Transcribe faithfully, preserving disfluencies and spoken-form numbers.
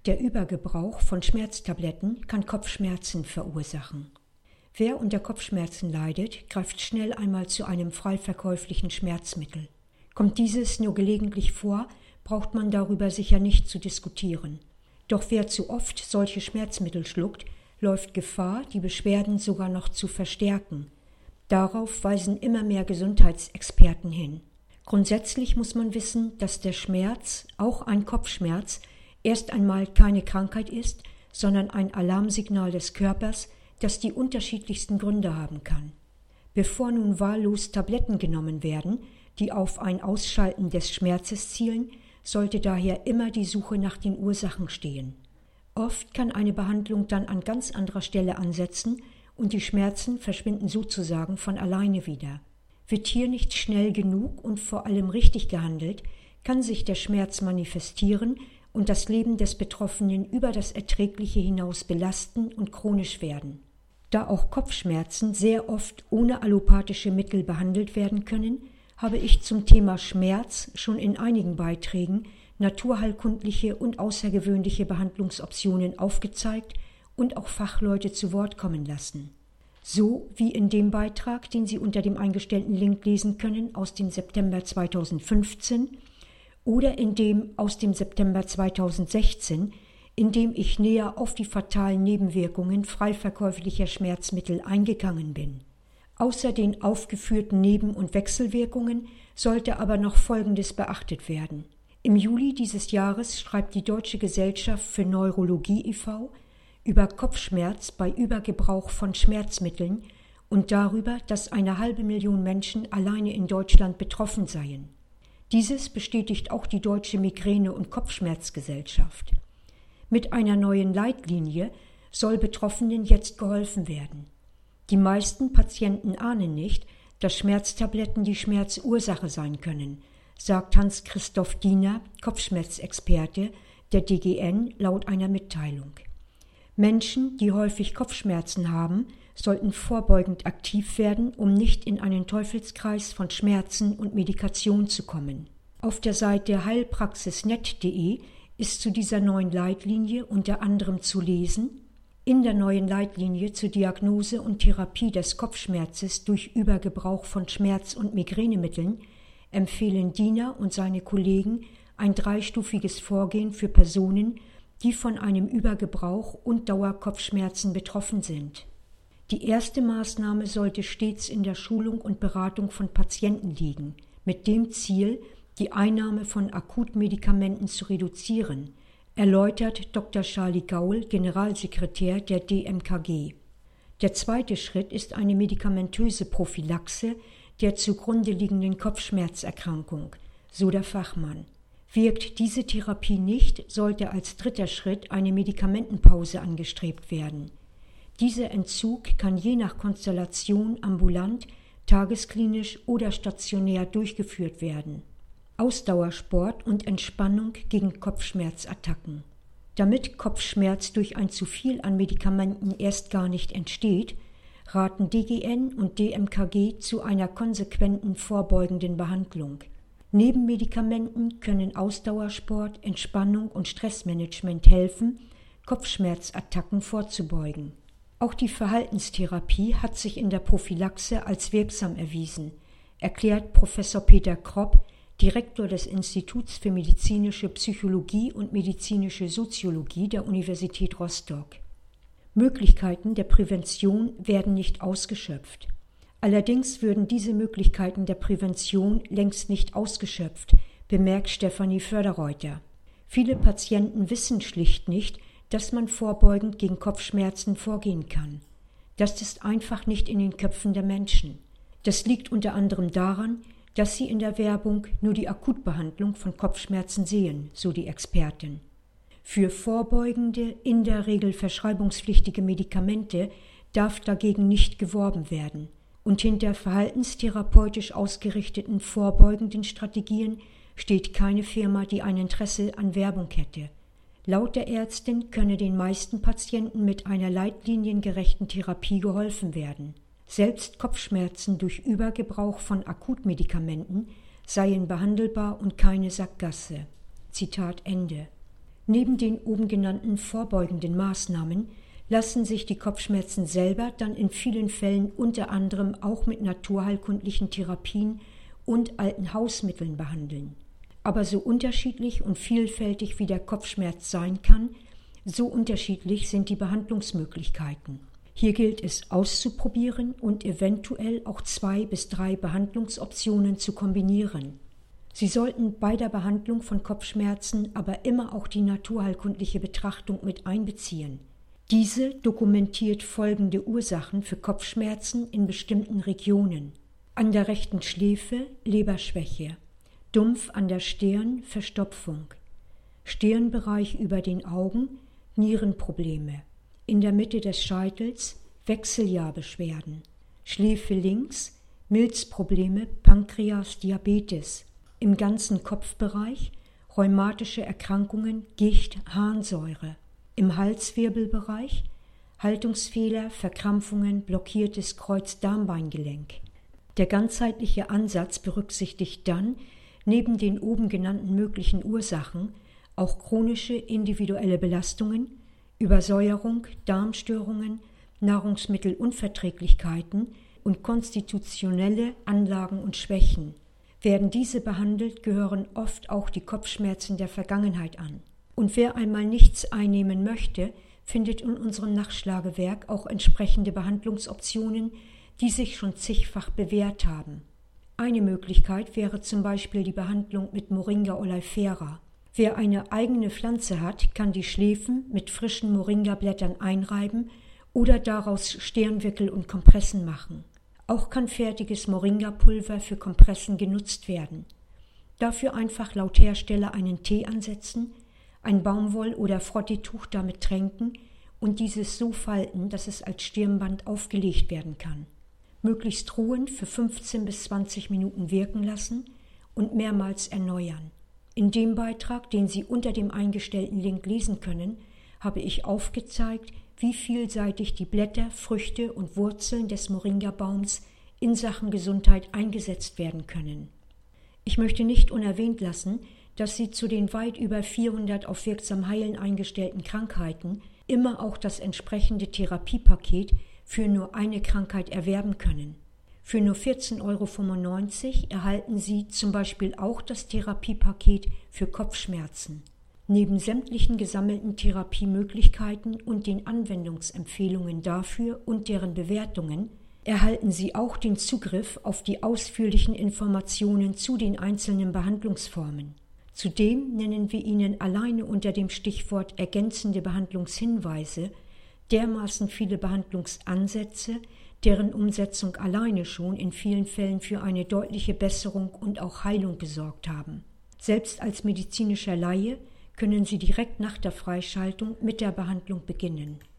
Der Übergebrauch von Schmerztabletten kann Kopfschmerzen verursachen. Wer unter Kopfschmerzen leidet, greift schnell einmal zu einem frei verkäuflichen Schmerzmittel. Kommt dieses nur gelegentlich vor, braucht man darüber sicher nicht zu diskutieren. Doch wer zu oft solche Schmerzmittel schluckt, läuft Gefahr, die Beschwerden sogar noch zu verstärken. Darauf weisen immer mehr Gesundheitsexperten hin. Grundsätzlich muss man wissen, dass der Schmerz, auch ein Kopfschmerz, erst einmal keine Krankheit ist, sondern ein Alarmsignal des Körpers, das die unterschiedlichsten Gründe haben kann. Bevor nun wahllos Tabletten genommen werden, die auf ein Ausschalten des Schmerzes zielen, sollte daher immer die Suche nach den Ursachen stehen. Oft kann eine Behandlung dann an ganz anderer Stelle ansetzen und die Schmerzen verschwinden sozusagen von alleine wieder. Wird hier nicht schnell genug und vor allem richtig gehandelt, kann sich der Schmerz manifestieren und das Leben des Betroffenen über das Erträgliche hinaus belasten und chronisch werden. Da auch Kopfschmerzen sehr oft ohne allopathische Mittel behandelt werden können, habe ich zum Thema Schmerz schon in einigen Beiträgen naturheilkundliche und außergewöhnliche Behandlungsoptionen aufgezeigt und auch Fachleute zu Wort kommen lassen. So wie in dem Beitrag, den Sie unter dem eingestellten Link lesen können, aus dem September zweitausendfünfzehn oder in dem aus dem September zweitausendsechzehn, in dem ich näher auf die fatalen Nebenwirkungen frei verkäuflicher Schmerzmittel eingegangen bin. Außer den aufgeführten Neben- und Wechselwirkungen sollte aber noch Folgendes beachtet werden. Im Juli dieses Jahres schreibt die Deutsche Gesellschaft für Neurologie e V über Kopfschmerz bei Übergebrauch von Schmerzmitteln und darüber, dass eine halbe Million Menschen alleine in Deutschland betroffen seien. Dieses bestätigt auch die Deutsche Migräne- und Kopfschmerzgesellschaft. Mit einer neuen Leitlinie soll Betroffenen jetzt geholfen werden. Die meisten Patienten ahnen nicht, dass Schmerztabletten die Schmerzursache sein können, sagt Hans-Christoph Diener, Kopfschmerzexperte der D G N, laut einer Mitteilung. Menschen, die häufig Kopfschmerzen haben, sollten vorbeugend aktiv werden, um nicht in einen Teufelskreis von Schmerzen und Medikation zu kommen. Auf der Seite heilpraxisnet punkt de ist zu dieser neuen Leitlinie unter anderem zu lesen: In der neuen Leitlinie zur Diagnose und Therapie des Kopfschmerzes durch Übergebrauch von Schmerz- und Migränemitteln empfehlen Diener und seine Kollegen ein dreistufiges Vorgehen für Personen, die von einem Übergebrauch und Dauerkopfschmerzen betroffen sind. Die erste Maßnahme sollte stets in der Schulung und Beratung von Patienten liegen, mit dem Ziel, die Einnahme von Akutmedikamenten zu reduzieren, erläutert Doktor Charlie Gaul, Generalsekretär der D M K G. Der zweite Schritt ist eine medikamentöse Prophylaxe der zugrunde liegenden Kopfschmerzerkrankung, so der Fachmann. Wirkt diese Therapie nicht, sollte als dritter Schritt eine Medikamentenpause angestrebt werden. Dieser Entzug kann je nach Konstellation ambulant, tagesklinisch oder stationär durchgeführt werden. Ausdauersport und Entspannung gegen Kopfschmerzattacken. Damit Kopfschmerz durch ein zu viel an Medikamenten erst gar nicht entsteht, raten D G N und D M K G zu einer konsequenten vorbeugenden Behandlung. Neben Medikamenten können Ausdauersport, Entspannung und Stressmanagement helfen, Kopfschmerzattacken vorzubeugen. Auch die Verhaltenstherapie hat sich in der Prophylaxe als wirksam erwiesen, erklärt Professor Peter Kropp, Direktor des Instituts für medizinische Psychologie und medizinische Soziologie der Universität Rostock. Möglichkeiten der Prävention werden nicht ausgeschöpft. Allerdings würden diese Möglichkeiten der Prävention längst nicht ausgeschöpft, bemerkt Stefanie Förderreuter. Viele Patienten wissen schlicht nicht, dass man vorbeugend gegen Kopfschmerzen vorgehen kann. Das ist einfach nicht in den Köpfen der Menschen. Das liegt unter anderem daran, dass sie in der Werbung nur die Akutbehandlung von Kopfschmerzen sehen, so die Expertin. Für vorbeugende, in der Regel verschreibungspflichtige Medikamente darf dagegen nicht geworben werden. Und hinter verhaltenstherapeutisch ausgerichteten vorbeugenden Strategien steht keine Firma, die ein Interesse an Werbung hätte. Laut der Ärztin könne den meisten Patienten mit einer leitliniengerechten Therapie geholfen werden. Selbst Kopfschmerzen durch Übergebrauch von Akutmedikamenten seien behandelbar und keine Sackgasse. Zitat Ende. Neben den oben genannten vorbeugenden Maßnahmen lassen sich die Kopfschmerzen selber dann in vielen Fällen unter anderem auch mit naturheilkundlichen Therapien und alten Hausmitteln behandeln. Aber so unterschiedlich und vielfältig wie der Kopfschmerz sein kann, so unterschiedlich sind die Behandlungsmöglichkeiten. Hier gilt es auszuprobieren und eventuell auch zwei bis drei Behandlungsoptionen zu kombinieren. Sie sollten bei der Behandlung von Kopfschmerzen aber immer auch die naturheilkundliche Betrachtung mit einbeziehen. Diese dokumentiert folgende Ursachen für Kopfschmerzen in bestimmten Regionen: an der rechten Schläfe Leberschwäche, Dumpf an der Stirn Verstopfung, Stirnbereich über den Augen Nierenprobleme, in der Mitte des Scheitels Wechseljahrbeschwerden, Schläfe links Milzprobleme, Pankreas, Diabetes, im ganzen Kopfbereich rheumatische Erkrankungen, Gicht, Harnsäure, im Halswirbelbereich Haltungsfehler, Verkrampfungen, blockiertes Kreuz-Darm-Beingelenk. Der ganzheitliche Ansatz berücksichtigt dann neben den oben genannten möglichen Ursachen auch chronische individuelle Belastungen, Übersäuerung, Darmstörungen, Nahrungsmittelunverträglichkeiten und konstitutionelle Anlagen und Schwächen. Werden diese behandelt, gehören oft auch die Kopfschmerzen der Vergangenheit an. Und wer einmal nichts einnehmen möchte, findet in unserem Nachschlagewerk auch entsprechende Behandlungsoptionen, die sich schon zigfach bewährt haben. Eine Möglichkeit wäre zum Beispiel die Behandlung mit Moringa oleifera. Wer eine eigene Pflanze hat, kann die Schläfen mit frischen Moringa-Blättern einreiben oder daraus Stirnwickel und Kompressen machen. Auch kann fertiges Moringa-Pulver für Kompressen genutzt werden. Dafür einfach laut Hersteller einen Tee ansetzen, ein Baumwoll- oder Frotteetuch damit tränken und dieses so falten, dass es als Stirnband aufgelegt werden kann. Möglichst ruhend für fünfzehn bis zwanzig Minuten wirken lassen und mehrmals erneuern. In dem Beitrag, den Sie unter dem eingestellten Link lesen können, habe ich aufgezeigt, wie vielseitig die Blätter, Früchte und Wurzeln des Moringa-Baums in Sachen Gesundheit eingesetzt werden können. Ich möchte nicht unerwähnt lassen, dass Sie zu den weit über vierhundert auf wirksam heilen eingestellten Krankheiten immer auch das entsprechende Therapiepaket für nur eine Krankheit erwerben können. Für nur vierzehn Euro fünfundneunzig erhalten Sie zum Beispiel auch das Therapiepaket für Kopfschmerzen. Neben sämtlichen gesammelten Therapiemöglichkeiten und den Anwendungsempfehlungen dafür und deren Bewertungen erhalten Sie auch den Zugriff auf die ausführlichen Informationen zu den einzelnen Behandlungsformen. Zudem nennen wir Ihnen alleine unter dem Stichwort ergänzende Behandlungshinweise dermaßen viele Behandlungsansätze, deren Umsetzung alleine schon in vielen Fällen für eine deutliche Besserung und auch Heilung gesorgt haben. Selbst als medizinischer Laie können Sie direkt nach der Freischaltung mit der Behandlung beginnen.